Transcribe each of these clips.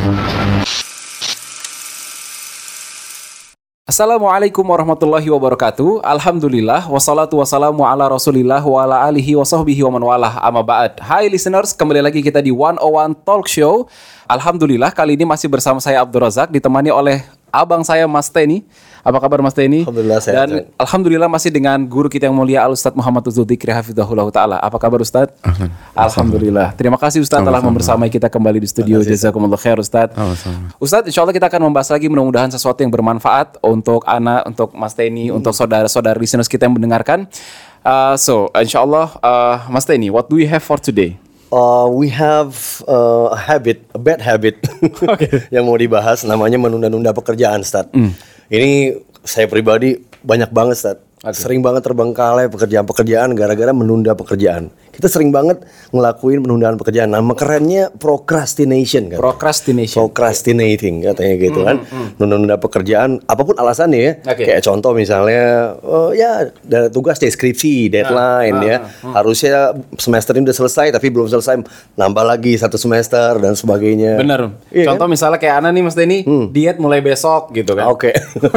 Assalamualaikum warahmatullahi wabarakatuh. Alhamdulillah, wassalatu wassalamu ala rasulillah wa ala alihi wa sahbihi wa man walah, amma ba'd. Hai listeners, kembali lagi kita di 101 Talk Show. Alhamdulillah, kali ini masih bersama saya Abdul Razak, ditemani oleh abang saya Mas Teni. Apa kabar Mas Teni? Alhamdulillah sehat. Dan alhamdulillah masih dengan guru kita yang mulia Al-Ustadz Muhammad Dzuldzikri hafizahullah ta'ala. Apa kabar Ustadz? Alhamdulillah. Terima kasih Ustadz telah membersamai kita kembali di studio. Jazakumullah khair Ustadz. Ustadz, insya Allah kita akan membahas lagi mudah-mudahan sesuatu yang bermanfaat untuk anak, untuk Mas Teni, untuk saudara-saudara listeners kita yang mendengarkan. So, insya Allah, Mas Teni, what do we have for today? We have a bad habit yang mau dibahas, namanya menunda-nunda pekerjaan, Ustaz. Ini saya pribadi banyak banget, Ustaz. Sering banget terbengkalai pekerjaan-pekerjaan gara-gara menunda pekerjaan. Kita sering banget ngelakuin penundaan pekerjaan. Nama kerennya procrastination kan? Procrastinating katanya gitu kan. Menunda pekerjaan, apapun alasannya ya. Kayak contoh misalnya, ada tugas deskripsi, deadline ya. Harusnya semester ini udah selesai tapi belum selesai, nambah lagi 1 semester dan sebagainya. Bener. Iya, contoh kan? misalnya kayak Ana nih Mas Teni, diet mulai besok gitu kan. Oke.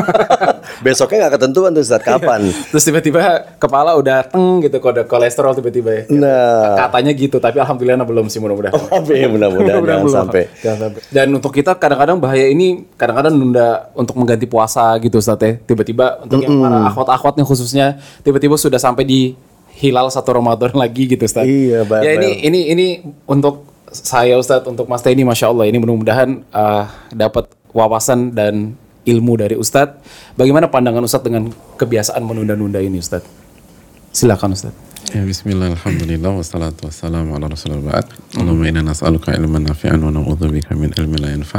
Besoknya gak ketentuan tuh Ustaz, kapan? Terus tiba-tiba kepala udah gitu, kode kolesterol tiba-tiba ya. Nah, katanya gitu, tapi alhamdulillah belum sih, mudah-mudahan. Mudah-mudahan jangan sampai. Dan untuk kita kadang-kadang bahaya ini, kadang-kadang nunda untuk mengganti puasa gitu Ustaz ya. Tiba-tiba untuk yang para akhwat-akhwat nih khususnya, tiba-tiba sudah sampai di hilal 1 Ramadan lagi gitu Ustaz. Iya, baik. Ya ini untuk saya Ustaz, untuk Mas Teni, Masya Allah, ini mudah-mudahan dapat wawasan dan ilmu dari Ustadz. Bagaimana pandangan Ustadz dengan kebiasaan menunda-nunda ini Ustadz? Silakan Ustadz. Ya, bismillah, alhamdulillah, wassalatu wassalamu ala rasulillah ba'd. Allahumma inna nas'aluka ilman nafi'an wa na'udzubika min ilmin la yanfa'.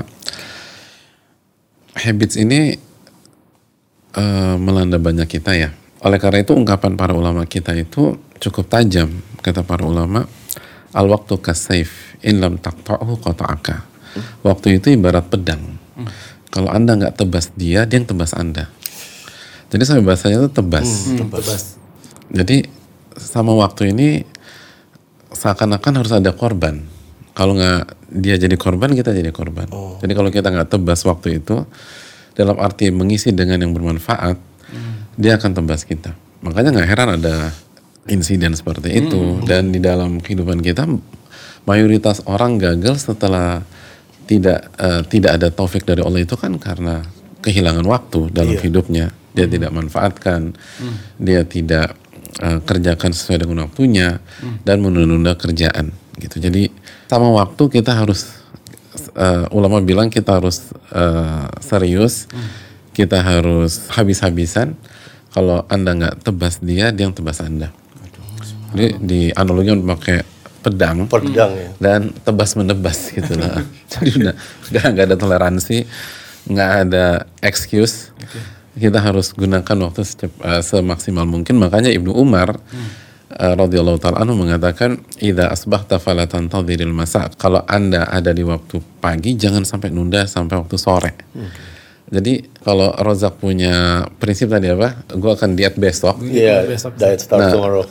Habits ini melanda banyak kita ya. Oleh karena itu ungkapan para ulama kita itu cukup tajam. Kata para ulama, al-waqtu kas-sayf in lam taqta'hu qata'aka. Waktu itu ibarat pedang. Kalau Anda nggak tebas dia yang tebas Anda. Jadi sampai bahasanya itu tebas. Tebas. Jadi sama waktu ini seakan-akan harus ada korban. Kalau nggak dia jadi korban, kita jadi korban. Jadi kalau kita nggak tebas waktu itu, dalam arti mengisi dengan yang bermanfaat, dia akan tebas kita. Makanya nggak heran ada insiden seperti itu. Dan di dalam kehidupan kita, mayoritas orang gagal setelah tidak ada taufik dari Allah itu kan karena kehilangan waktu dalam hidupnya. Dia tidak manfaatkan, dia tidak kerjakan sesuai dengan waktunya, dan menunda kerjaan gitu. Jadi sama waktu kita harus ulama bilang kita harus serius, kita harus habis-habisan. Kalau Anda nggak tebas dia yang tebas Anda. Jadi di analoginya pakai pedang ya. Dan tebas menebas gitu lah. Jadi udah nggak ada toleransi, nggak ada excuse. Kita harus gunakan waktu semaksimal mungkin. Makanya Ibnu Umar radhiyallahu ta'ala anhu mengatakan, idza asbahta fala tantadhiril masa. Kalau Anda ada di waktu pagi, jangan sampai nunda sampai waktu sore. Jadi kalau Rozak punya prinsip tadi apa? Gue akan diet besok. Iya, diet start tomorrow.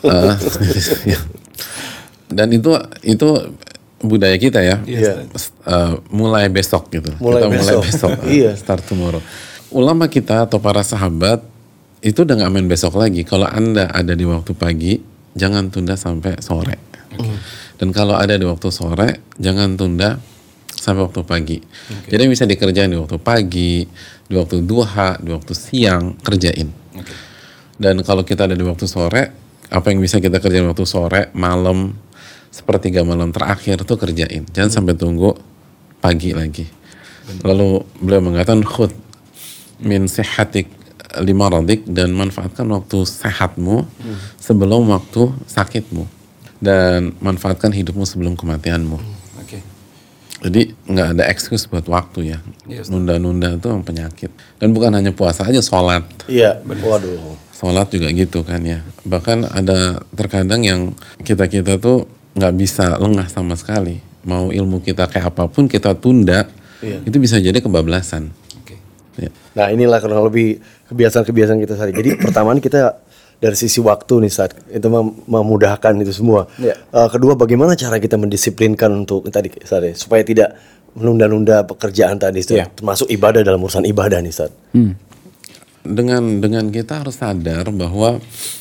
Dan itu budaya kita ya. Mulai besok gitu. Mulai besok. Start tomorrow. Ulama kita atau para sahabat itu udah gak main besok lagi. Kalau Anda ada di waktu pagi, jangan tunda sampai sore. Dan kalau ada di waktu sore, jangan tunda sampai waktu pagi. Jadi bisa dikerjain di waktu pagi, di waktu duha, di waktu siang, kerjain. Dan kalau kita ada di waktu sore, apa yang bisa kita kerjain waktu sore, malam, sepertiga malam terakhir tuh kerjain. Jangan sampai tunggu pagi lagi. Lalu beliau mengatakan, khud min sihatik lima radik, dan manfaatkan waktu sehatmu sebelum waktu sakitmu, dan manfaatkan hidupmu sebelum kematianmu. Jadi nggak ada excuse buat waktu ya. Nunda-nunda itu penyakit. Dan bukan hanya puasa aja, sholat. Iya, waduh. Sholat juga gitu kan ya. Bahkan ada terkadang yang kita tuh nggak bisa lengah sama sekali. Mau ilmu kita kayak apapun kita tunda, itu bisa jadi kebablasan. Ya. Nah inilah kurang lebih kebiasaan-kebiasaan kita sehari. Jadi pertama kita dari sisi waktu nih saat itu memudahkan itu semua. Kedua, bagaimana cara kita mendisiplinkan untuk tadi supaya tidak menunda-nunda pekerjaan tadi, Ustaz. Termasuk ibadah dalam urusan ibadah nih, Ustaz. Dengan kita harus sadar bahwa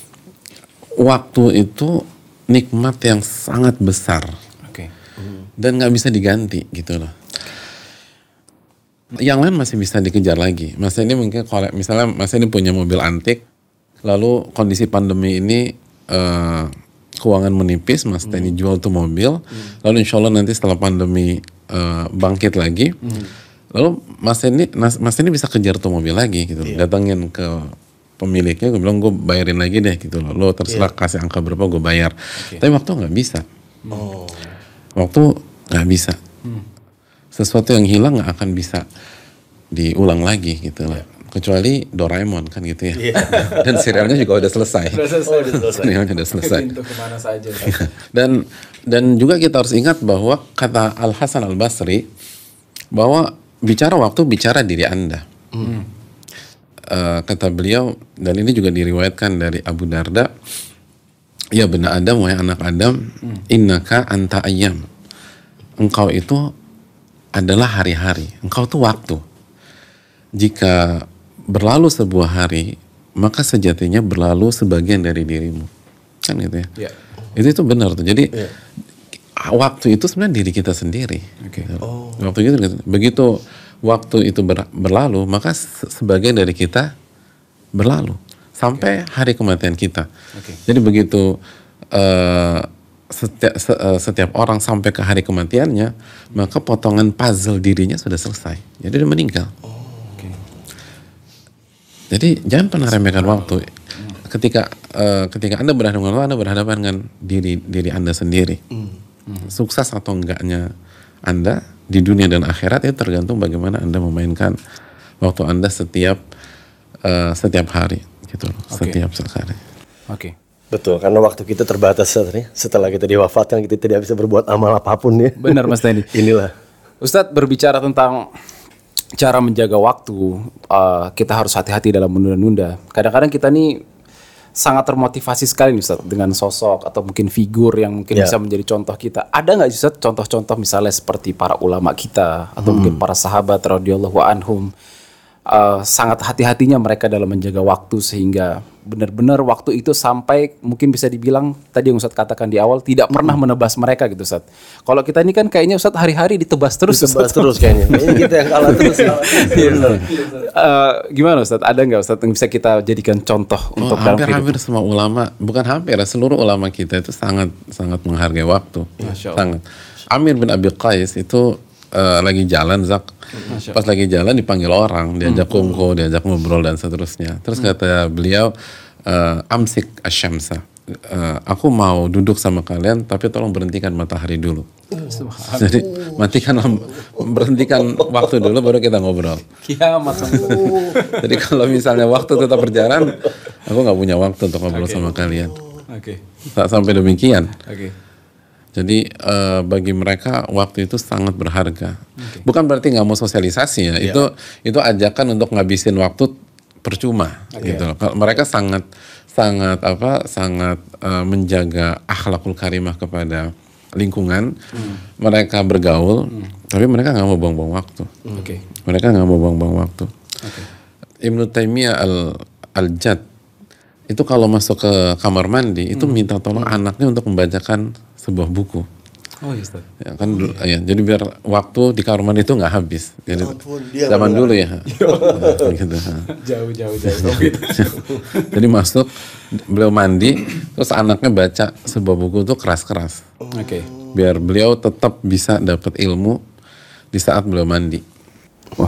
waktu itu nikmat yang sangat besar. Dan nggak bisa diganti gitu loh. Yang lain masih bisa dikejar lagi. Mas ini mungkin kalau misalnya Mas ini punya mobil antik, lalu kondisi pandemi ini keuangan menipis, Mas ini jual tuh mobil, lalu insya Allah nanti setelah pandemi bangkit lagi, lalu Mas ini bisa kejar tuh mobil lagi gitu, datangin ke pemiliknya, gue bilang gue bayarin lagi deh gitu loh, lo terserah kasih angka berapa gue bayar, tapi waktu nggak bisa, waktu nggak bisa, sesuatu yang hilang nggak akan bisa diulang lagi gitu loh. Kecuali Doraemon kan gitu ya. Dan serialnya juga udah selesai. Serialnya udah selesai. Pintu kemana saja. Dan juga kita harus ingat bahwa kata Al Hasan Al Basri bahwa bicara waktu bicara diri Anda. Kata beliau, dan ini juga diriwayatkan dari Abu Darda, ya benar Adam, wahai anak Adam, innaka anta ayyam. Engkau itu adalah hari-hari. Engkau itu waktu. Jika berlalu sebuah hari, maka sejatinya berlalu sebagian dari dirimu, kan gitu ya. Itu benar tuh. Jadi waktu itu sebenarnya diri kita sendiri. Waktu itu begitu waktu itu berlalu, maka sebagian dari kita berlalu sampai hari kematian kita. Jadi begitu setiap orang sampai ke hari kematiannya, maka potongan puzzle dirinya sudah selesai. Jadi dia meninggal. Jadi jangan pernah remehkan waktu. Ketika Anda berhadapan dengan Allah, Anda berhadapan dengan diri Anda sendiri. Sukses atau enggaknya Anda di dunia dan akhirat itu tergantung bagaimana Anda memainkan waktu Anda setiap hari, gitu. Setiap sekali. Betul, karena waktu kita terbatas nih. Setelah kita diwafatkan, kita tidak bisa berbuat amal apapun ya. Benar Mas Teddy. Inilah. Ustadz berbicara tentang cara menjaga waktu, kita harus hati-hati dalam menunda-nunda. Kadang-kadang kita nih sangat termotivasi sekali nih Ustadz dengan sosok atau mungkin figur yang mungkin bisa menjadi contoh kita. Ada nggak Ustadz contoh-contoh misalnya seperti para ulama kita atau mungkin para sahabat radhiyallahu anhum, sangat hati-hatinya mereka dalam menjaga waktu sehingga benar-benar waktu itu sampai mungkin bisa dibilang tadi yang Ustadz katakan di awal tidak pernah menebas mereka gitu Ustadz. Kalau kita ini kan kayaknya Ustadz hari-hari ditebas terus. Ditebas terus kayaknya. Ini kita yang kalah terus. Gimana Ustadz? Ada nggak Ustadz yang bisa kita jadikan contoh untuk dalam hidup? Hampir semua ulama, bukan hampir, seluruh ulama kita itu sangat menghargai waktu. Sangat. Amir bin Abi Qais itu lagi jalan pas lagi jalan dipanggil orang, diajak kongko, diajak ngobrol dan seterusnya. Terus kata beliau, amsik asyamsa, aku mau duduk sama kalian tapi tolong berhentikan matahari dulu. Jadi berhentikan waktu dulu baru kita ngobrol. Kiamat. Jadi kalau misalnya waktu tetap berjalan, aku nggak punya waktu untuk ngobrol sama kalian. Tak sampai demikian. Jadi bagi mereka waktu itu sangat berharga. Bukan berarti nggak mau sosialisasi ya. Itu ajakan untuk ngabisin waktu percuma gitu. Mereka sangat menjaga akhlakul karimah kepada lingkungan. Mereka bergaul, tapi mereka nggak mau buang-buang waktu. Mereka nggak mau buang-buang waktu. Ibnu Taimiyah al-Jad itu kalau masuk ke kamar mandi itu minta tolong anaknya untuk membacakan sebuah buku. Ya, kan, jadi biar waktu di kamar mandi itu nggak habis. Jadi zaman dulu ya. Gitu. Jauh. Jadi masuk, beliau mandi, terus anaknya baca sebuah buku itu keras-keras. Biar beliau tetap bisa dapat ilmu di saat beliau mandi. Wah.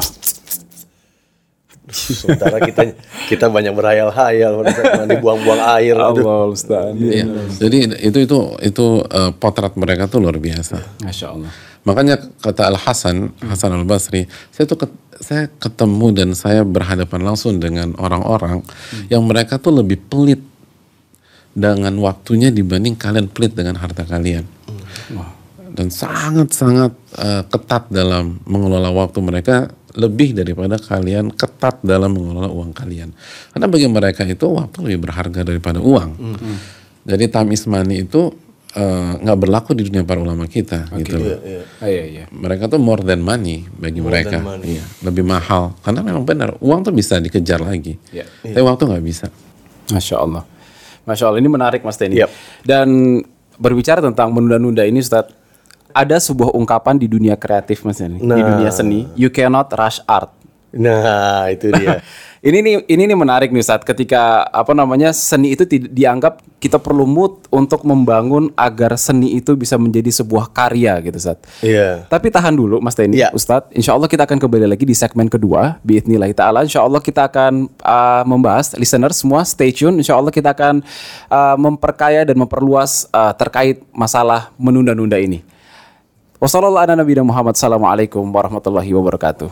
Sementara kita banyak berhayal-hayal, mandi buang-buang air. Allah Ustaz. Ya, jadi itu potret mereka tuh luar biasa. Masya Allah. Makanya kata Al Hasan Al Basri, saya ketemu dan saya berhadapan langsung dengan orang-orang yang mereka tuh lebih pelit dengan waktunya dibanding kalian pelit dengan harta kalian. Dan sangat-sangat ketat dalam mengelola waktu mereka, lebih daripada kalian ketat dalam mengelola uang kalian. Karena bagi mereka itu waktu lebih berharga daripada uang. Jadi time is money itu nggak berlaku di dunia para ulama kita gitu. Iya. Mereka tuh more than money bagi mereka. Iya, lebih mahal karena memang benar uang tuh bisa dikejar lagi. Tapi uang tuh nggak bisa. Masya Allah ini menarik Mas Denny. Dan berbicara tentang menunda-nunda ini Ustadz, ada sebuah ungkapan di dunia kreatif Mas Denny, di dunia seni, you cannot rush art. Nah, itu dia. Ini menarik nih Ustadz, ketika seni itu dianggap kita perlu mood untuk membangun agar seni itu bisa menjadi sebuah karya gitu Ustadz. Iya. Tapi tahan dulu Mas Denny, Ustadz, insya Allah kita akan kembali lagi di segmen kedua, biidznillah ta'ala. Insya Allah kita akan membahas, listener semua stay tune, insya Allah kita akan memperkaya dan memperluas terkait masalah menunda-nunda ini. Wassalamualaikum warahmatullahi wabarakatuh.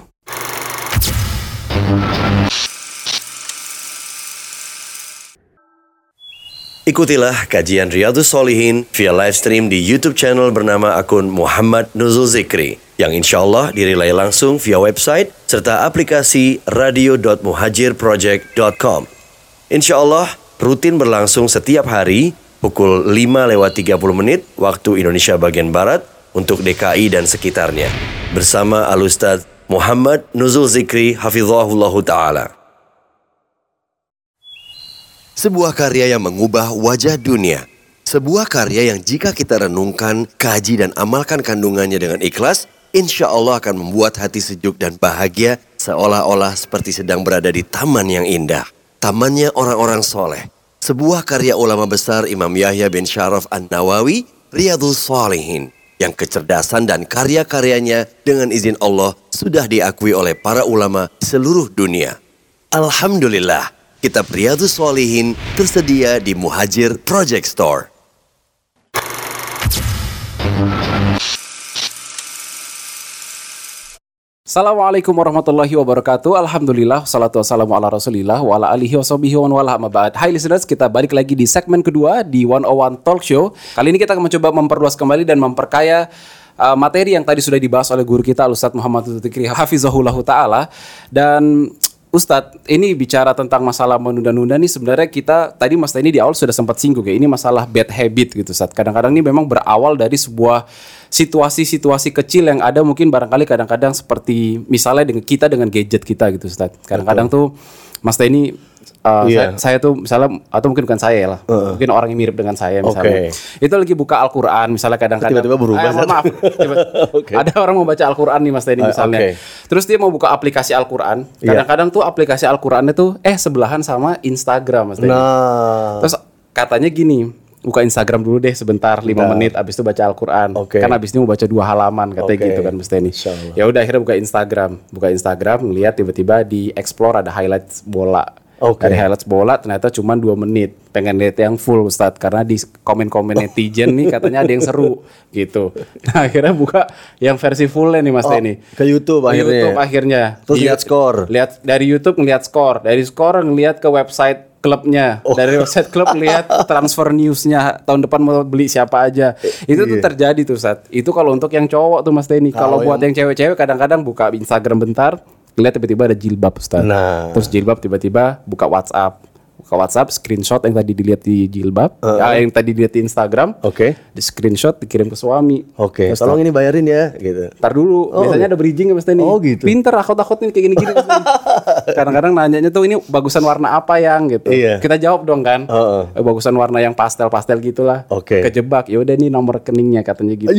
Ikutilah kajian Riyadhus Shalihin via live stream di YouTube channel bernama akun Muhammad Nuzul Zikri yang insya Allah direlay langsung via website serta aplikasi radio.muhajirproject.com. Insya Allah rutin berlangsung setiap hari pukul 5:30 waktu Indonesia bagian Barat untuk DKI dan sekitarnya bersama Al-Ustadz Muhammad Nuzul Zikri hafizahullahu ta'ala. Sebuah karya yang mengubah wajah dunia. Sebuah karya yang jika kita renungkan, kaji dan amalkan kandungannya dengan ikhlas, insya Allah akan membuat hati sejuk dan bahagia seolah-olah seperti sedang berada di taman yang indah. Tamannya orang-orang soleh. Sebuah karya ulama besar Imam Yahya bin Syaraf An-Nawawi, Riyadhus Shalihin, yang kecerdasan dan karya-karyanya dengan izin Allah sudah diakui oleh para ulama seluruh dunia. Alhamdulillah. Kitab Riyadhus Shalihin tersedia di Muhajir Project Store. Assalamualaikum warahmatullahi wabarakatuh. Alhamdulillah, salatu wassalamu ala rasulillah wa ala alihi wa sahbihi wa wala amma ba'd. Hai listeners, kita balik lagi di segmen kedua di 101 Talk Show. Kali ini kita akan mencoba memperluas kembali dan memperkaya materi yang tadi sudah dibahas oleh guru kita Al-Ustadz Muhammad Nuzul Zikri hafizahullahu ta'ala. Dan Ustadz, ini bicara tentang masalah menunda-nunda nih, sebenarnya kita tadi Mas Denny di awal sudah sempat singgung ya, ini masalah bad habit gitu Ustadz. Kadang-kadang ini memang berawal dari sebuah situasi-situasi kecil yang ada, mungkin barangkali kadang-kadang seperti misalnya dengan kita dengan gadget kita gitu Ustadz. Kadang-kadang tuh Mas Denny saya tuh misalnya, atau mungkin bukan saya lah, mungkin orang yang mirip dengan saya misalnya, itu lagi buka Al-Quran misalnya, kadang-kadang tiba-tiba berubah. Maaf, ada orang mau baca Al-Quran nih Mas Denny misalnya, terus dia mau buka aplikasi Al-Quran, kadang-kadang tuh aplikasi Al-Quran itu sebelahan sama Instagram Mas Denny. Terus katanya gini, buka Instagram dulu deh sebentar 5 menit, abis itu baca Al-Quran. Kan abis ini mau baca 2 halaman katanya gitu kan Mas Denny. Ya udah akhirnya buka Instagram, ngeliat tiba-tiba di explore ada highlights bola. Dari highlights bola ternyata cuma 2 menit. Pengen lihat yang full Ustadz, karena di komen-komen netizen nih katanya ada yang seru gitu. Nah akhirnya buka yang versi fullnya nih Mas Denny. Ke YouTube akhirnya. Terus lihat skor. Lihat dari YouTube ngelihat skor, dari skor ngelihat ke website klubnya, dari website klub lihat transfer newsnya tahun depan mau beli siapa aja. Itu tuh terjadi tuh Ustadz. Itu kalau untuk yang cowok tuh Mas Denny. Kalau buat yang cewek-cewek kadang-kadang buka Instagram bentar, lihat tiba-tiba ada jilbab Ustadz. Terus jilbab tiba-tiba buka WhatsApp, screenshot yang tadi dilihat di jilbab, yang tadi dilihat di Instagram, di screenshot dikirim ke suami. Tolong ini bayarin ya, gitu. Ntar dulu, biasanya ada bridging ya Mas Denny. Gitu. Pinter aku takutin kayak gini-gini. Kadang-kadang nanyanya tuh ini bagusan warna apa yang gitu. Kita jawab dong kan, bagusan warna yang pastel-pastel gitulah. Kejebak, ya udah nih nomor rekeningnya katanya gitu.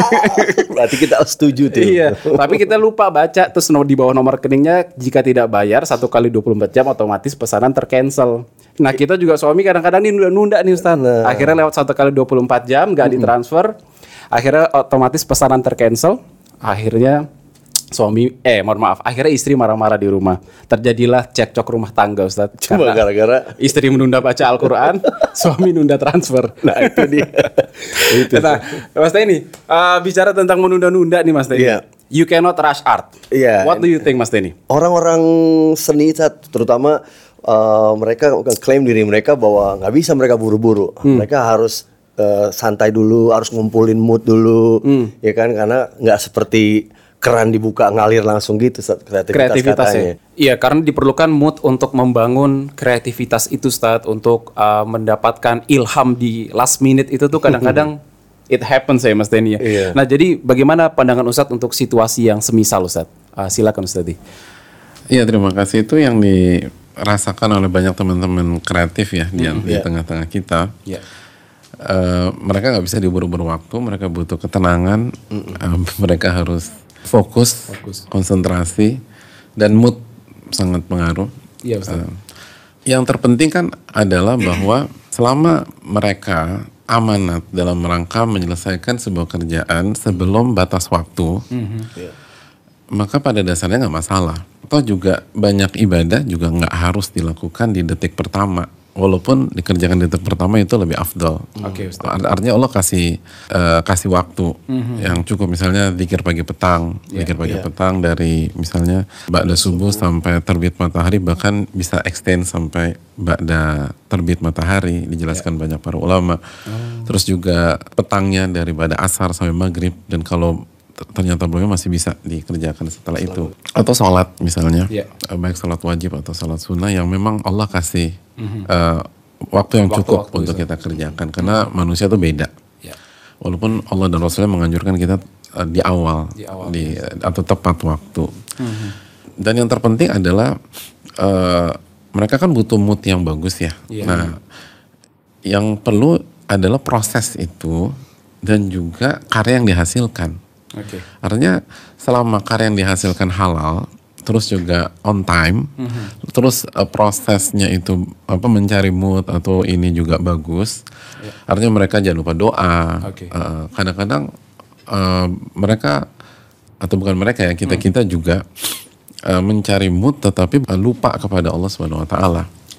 Berarti kita setuju tuh. Tapi kita lupa baca terus di bawah nomor rekeningnya, jika tidak bayar 1 kali 24 jam otomatis pesanan tercancel. Nah kita juga suami kadang-kadang ini nunda nih Ustaz. Akhirnya lewat 1 kali 24 jam gak ditransfer, akhirnya otomatis pesanan tercancel. Akhirnya akhirnya istri marah-marah di rumah. Terjadilah cekcok rumah tangga Ustaz. Cuma gara-gara istri menunda baca Al-Quran, suami nunda transfer. Nah itu dia. Nah Mas Denny, bicara tentang menunda-nunda nih Mas Denny, you cannot rush art. What do you think Mas Denny? Orang-orang seni terutama mereka klaim diri mereka bahwa nggak bisa mereka buru-buru. Mereka harus santai dulu, harus ngumpulin mood dulu, ya kan, karena nggak seperti keran dibuka ngalir langsung gitu kreativitasnya. Iya, karena diperlukan mood untuk membangun kreativitas itu Ustaz, untuk mendapatkan ilham di last minute itu tuh kadang-kadang it happens ya Mas Denny ya. Iya. Nah jadi bagaimana pandangan Ustadz untuk situasi yang semisal Ustadz? Silakan Ustadz. Iya, terima kasih. Itu yang dirasakan oleh banyak teman-teman kreatif ya di tengah-tengah kita. Yeah. Mereka nggak bisa diubur-ubur waktu, mereka butuh ketenangan, mereka harus fokus, konsentrasi, dan mood sangat pengaruh. Iya, Ustaz. Yang terpenting kan adalah bahwa selama mereka amanat dalam rangka menyelesaikan sebuah kerjaan sebelum batas waktu, maka pada dasarnya nggak masalah. Atau juga banyak ibadah juga nggak harus dilakukan di detik pertama, walaupun dikerjakan di detik pertama itu lebih afdal. Artinya Allah kasih waktu yang cukup, misalnya zikir pagi petang, petang dari misalnya ba'da subuh sampai terbit matahari, bahkan bisa extend sampai ba'da terbit matahari, dijelaskan banyak para ulama. Terus juga petangnya dari ba'da asar sampai maghrib, dan kalau ternyata belum masih bisa dikerjakan setelah itu. Atau sholat misalnya, baik sholat wajib atau sholat sunnah yang memang Allah kasih waktu yang cukup untuk kita kerjakan, karena manusia itu beda. Walaupun Allah dan Rasulnya menganjurkan kita di awal atau tepat waktu. Dan yang terpenting adalah mereka kan butuh mood yang bagus ya. Nah, yang perlu adalah proses itu dan juga karya yang dihasilkan. Artinya selama karya yang dihasilkan halal, terus juga on time, terus prosesnya itu mencari mood atau ini juga bagus. Artinya mereka jangan lupa doa. Kadang-kadang mereka, atau bukan mereka ya, kita juga mencari mood tetapi lupa kepada Allah Subhanahu Wa Taala.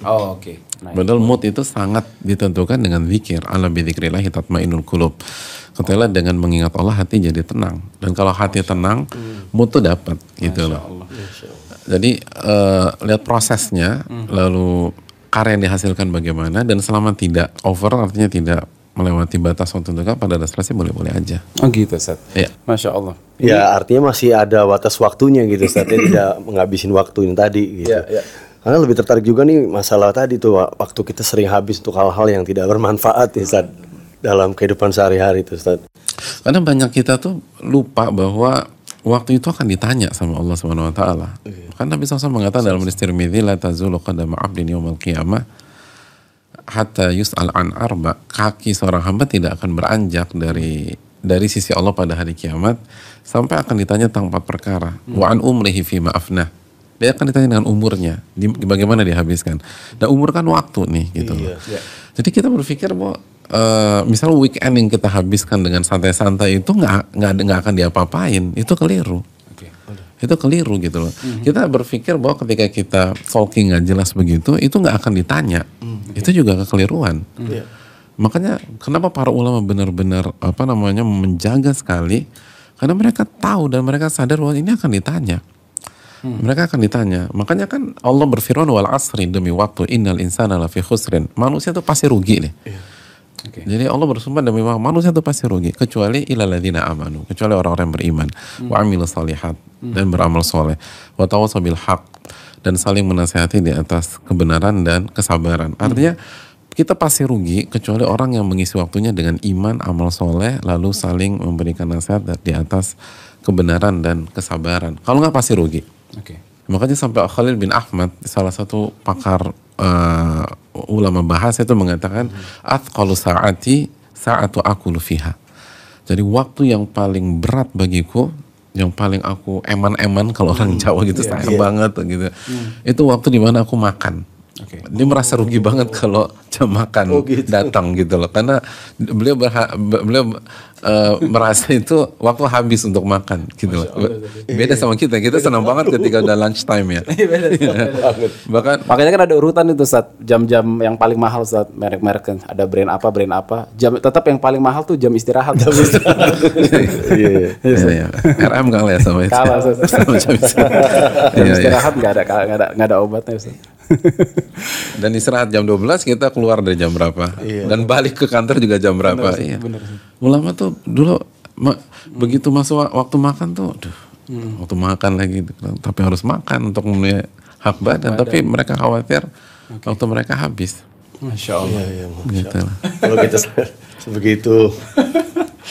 Padahal mood itu sangat ditentukan dengan zikir. Ala bidzikrillahi tatmainnul qulub. Katakanlah dengan mengingat Allah hati jadi tenang. Dan kalau hati tenang, mood tuh dapat gitu loh. Jadi lihat prosesnya, lalu karya yang dihasilkan bagaimana, dan selama tidak over, artinya tidak melewati batas waktu tertentu, pada dasarnya sih boleh-boleh aja. Oh gitu, Ustaz. Iya. Masya Allah. Ya artinya masih ada batas waktunya gitu, Ustaz. Tidak menghabisin waktu ini tadi gitu. Karena lebih tertarik juga nih masalah tadi tuh, waktu kita sering habis untuk hal-hal yang tidak bermanfaat ya, Ustaz, dalam kehidupan sehari-hari itu, Ustaz. Karena banyak kita tuh lupa bahwa waktu itu akan ditanya sama Allah Subhanahu Wa Taala. Kan Nabi SAW mengatakan dalam hadis Tirmidzi, la tazulu qadama 'abdin yaumil qiyamah hatta yus'al an arba. Kaki seorang hamba tidak akan beranjak dari sisi Allah pada hari kiamat sampai akan ditanya tentang 4 perkara. Wa an umrihi fi ma afnah. Dia akan ditanya dengan umurnya, bagaimana dihabiskan. Dan umur kan waktu nih gitu loh. Jadi kita berpikir bahwa misal weekend yang kita habiskan dengan santai-santai itu nggak akan diapa-apain, itu keliru. Itu keliru gitu loh. Kita berpikir bahwa ketika kita talking nggak jelas begitu, itu nggak akan ditanya. Itu juga kekeliruan. Makanya kenapa para ulama benar-benar menjaga sekali, karena mereka tahu dan mereka sadar bahwa ini akan ditanya. Mereka akan ditanya. Makanya kan Allah berfirman, wal asri, demi waktu, innal insana lafi khusrin. Manusia itu pasti rugi nih. Jadi Allah bersumpah demi manusia itu pasti rugi, kecuali ilal ladzina amanu, kecuali orang-orang yang beriman, wa amilus shalihat, dan beramal soleh, wa tawassaw bil haq, dan saling menasihati di atas kebenaran dan kesabaran. Artinya kita pasti rugi kecuali orang yang mengisi waktunya dengan iman, amal soleh, lalu saling memberikan nasihat di atas kebenaran dan kesabaran. Kalau nggak pasti rugi. Makanya sampai Khalil bin Ahmad, salah satu pakar ulama bahasa, itu mengatakan athqalu sa'atu aqulu fiha. Jadi waktu yang paling berat bagiku, yang paling aku eman-eman, kalau orang Jawa gitu sayang banget gitu. Itu waktu di mana aku makan. Dia merasa rugi banget kalau jam makan datang gitu loh, karena beliau merasa itu waktu habis untuk makan gitu loh. Beda sama kita senang banget ketika udah lunch time ya. Bahkan makanya kan ada urutan itu, Ustaz, jam-jam yang paling mahal, Ustaz, merek-merek kan ada brand apa, jam tetap yang paling mahal tuh jam istirahat. Iya. RM kalah ya sama itu. Kalah, Ustaz. Jam istirahat nggak ada obatnya, Ustaz. Dan istirahat jam 12, kita keluar dari jam berapa, dan balik ke kantor juga jam berapa. Bener. Ulama tuh dulu begitu masuk waktu makan tuh, waktu makan lagi, tapi harus makan untuk memenuhi hak badan. Tapi mereka khawatir waktu mereka habis. Masya Allah. Gitu. Kalau kita sebegitu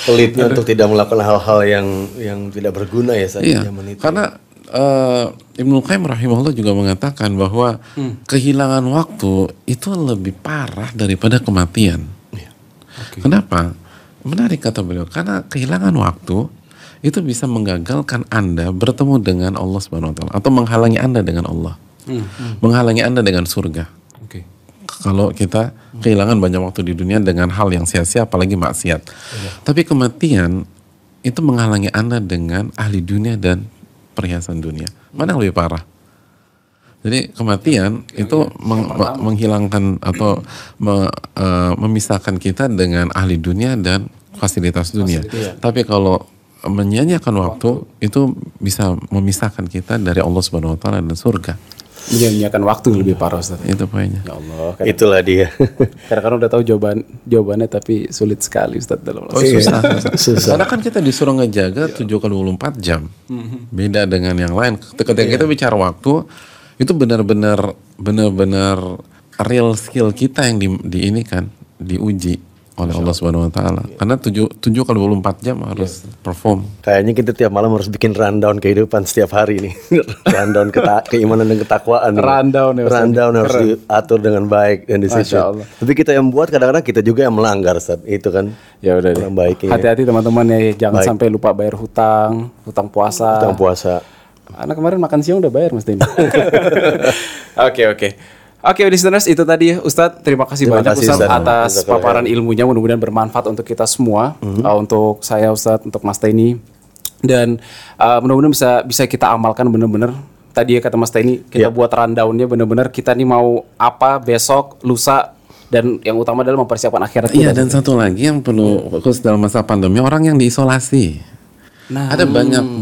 Pelitnya untuk tidak melakukan hal-hal yang tidak berguna ya saat zaman itu. Karena Ibnu Qayyim rahimahullah juga mengatakan bahwa kehilangan waktu itu lebih parah daripada kematian. Kenapa? Menarik kata beliau, karena kehilangan waktu itu bisa menggagalkan Anda bertemu dengan Allah Subhanahu wa taala atau menghalangi Anda dengan Allah. Menghalangi Anda dengan surga. Kalau kita kehilangan banyak waktu di dunia dengan hal yang sia-sia apalagi maksiat. Tapi kematian itu menghalangi Anda dengan ahli dunia dan perhiasan dunia. Mana yang lebih parah? Jadi kematian itu menghilangkan atau memisahkan kita dengan ahli dunia dan fasilitas dunia. Tapi kalau menyanyiakan waktu itu bisa memisahkan kita dari Allah Subhanahu wa taala dan surga. Menyanyiakan waktu lebih parah, Ustaz. Itu poinnya. Ya Allah. Itulah dia. Kadang-kadang udah tahu jawabannya tapi sulit sekali, Ustaz, dalam susah. Karena kan kita disuruh ngejaga 7x24 jam. Beda dengan yang lain. Ketika kita bicara waktu, itu benar-benar real skill kita yang diuji oleh Allah Subhanahu wa taala. Karena 7x24 jam harus perform. Kayaknya kita tiap malam harus bikin rundown kehidupan setiap hari nih. Rundown keimanan dan ketakwaan. Rundown harus diatur dengan baik dan disiplin. Tapi kita yang buat, kadang-kadang kita juga yang melanggar, Ustaz. Itu kan. Ya udah deh. Hati-hati teman-teman ya, jangan sampai lupa bayar hutang puasa. Anak kemarin makan siang udah bayar mesti ini. Oke, listeners, itu tadi Ustadz. Terima kasih banyak Ustadz atas paparan ilmunya. Mudah-mudahan bermanfaat untuk kita semua, untuk saya Ustadz, untuk Mas Teni, dan mudah-mudahan bisa kita amalkan benar-benar. Tadi ya kata Mas Teni, kita buat rundownnya benar-benar kita nih mau apa besok, lusa, dan yang utama adalah mempersiapkan akhirat. Iya, dan satu lagi yang perlu khusus dalam masa pandemi, orang yang diisolasi. Ada banyak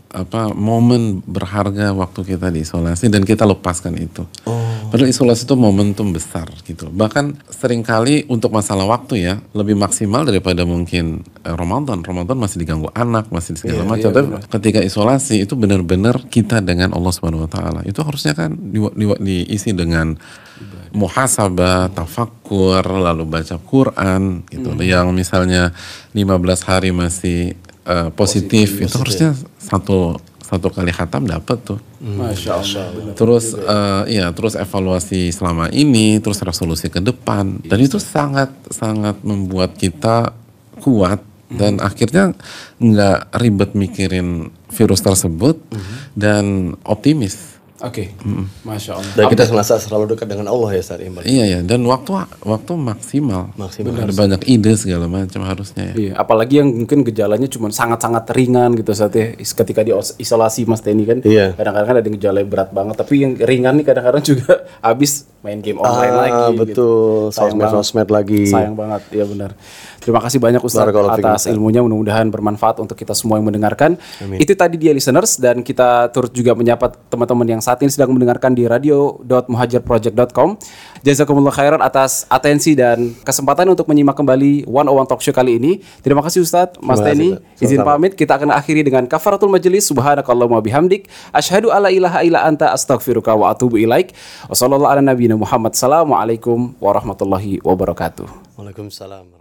momen berharga waktu kita diisolasi dan kita lepaskan itu. Padahal isolasi itu momentum besar gitu. Bahkan seringkali untuk masalah waktu ya lebih maksimal daripada mungkin Ramadan. Ramadan masih diganggu anak, masih segala macam. Tapi ketika isolasi itu benar-benar kita dengan Allah Subhanahu wa taala. Itu harusnya kan diisi dengan muhasabah, tafakkur, lalu baca Quran gitu. Yang misalnya 15 hari masih positif itu harusnya satu kali khatam dapat tuh. Masya Allah. Terus terus evaluasi selama ini, terus resolusi ke depan, dan itu sangat membuat kita kuat dan akhirnya nggak ribet mikirin virus tersebut dan optimis. Masya Allah. Dan kita merasa selalu dekat dengan Allah ya saat ini. Iya, dan waktu maksimal. Ada banyak ide segala macam harusnya. Iya, apalagi yang mungkin gejalanya cuma sangat-sangat ringan gitu saat ya. Ketika di isolasi Mas Teni kan, kadang-kadang kan ada yang gejalanya berat banget, tapi yang ringan nih kadang-kadang juga habis main game online lagi. Betul. Gitu. Sosmed lagi. Sayang banget, iya benar. Terima kasih banyak Ustaz atas ilmunya, mudah-mudahan bermanfaat untuk kita semua yang mendengarkan. Amin. Itu tadi dia listeners, dan kita turut juga menyapa teman-teman yang saat ini sedang mendengarkan di radio.muhajirproject.com. Jazakumullah khairan atas atensi dan kesempatan untuk menyimak kembali 101 Talk Show kali ini. Terima kasih Ustaz, Mas Teni. Izin pamit, kita akan akhiri dengan kafaratul majelis. Subhanakallahumma bihamdik, asyhadu alla ilaha illa anta, astaghfiruka wa atubu ilaik. Wassallallahu ala nabiyina Muhammad. Assalamualaikum warahmatullahi wabarakatuh. Waalaikumsalam.